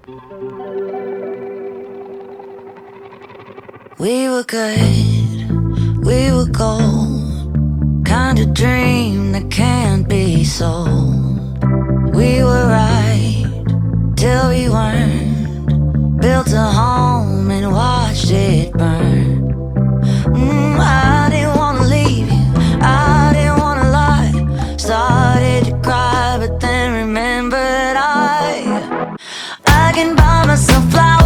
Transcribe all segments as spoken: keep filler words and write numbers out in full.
We were good, we were gold, kind of dream that can't be sold. We were right till we weren't, built a home and watched it burn. mm, I didn't wanna leave you, I didn't wanna lie. Started to cry but then remembered I I can buy myself flowers,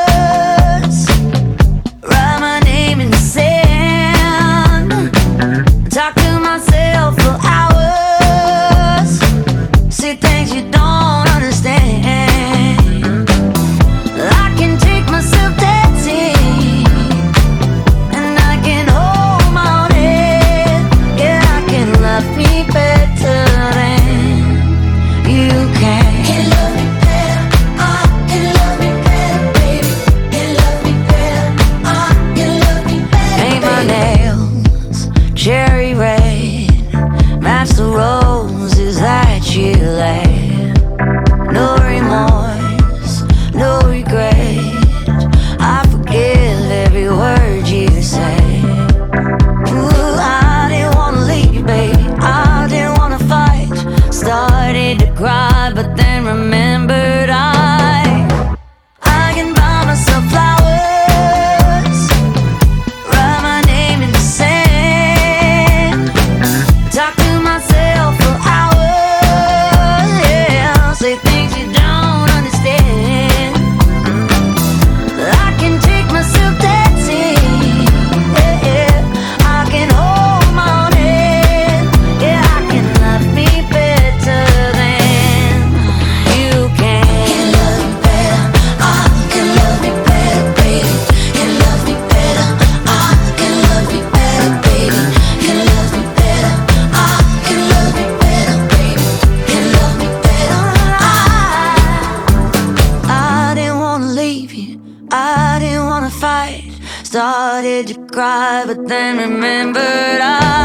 write my name in the sand, talk to myself for hours, see things you don't understand. I can take myself dancing, and I can hold my own head. Yeah, I can love me better than you can. Can love me better, I can love me better, baby. Can love me better, I can love me better. Paint my nails cherry red, match the roses that you laid. No remorse, no regret, I forgive every word you say. Ooh, I didn't wanna leave, baby, I didn't wanna fight. Started to cry but then remembered I I can buy myself flowers, write my name in the sand, talk to myself for hours, yeah, say things you don't understand. I can take myself dancing, yeah, yeah. I can hold my own head, yeah, I can love me better than you can. Can love me better, I can love me better, baby. Can love me better, I can love me better, baby. Can love me better, I can love me better, baby. Can love me better, I I didn't wanna leave you, I didn't wanna fight. Started to cry but then remembered I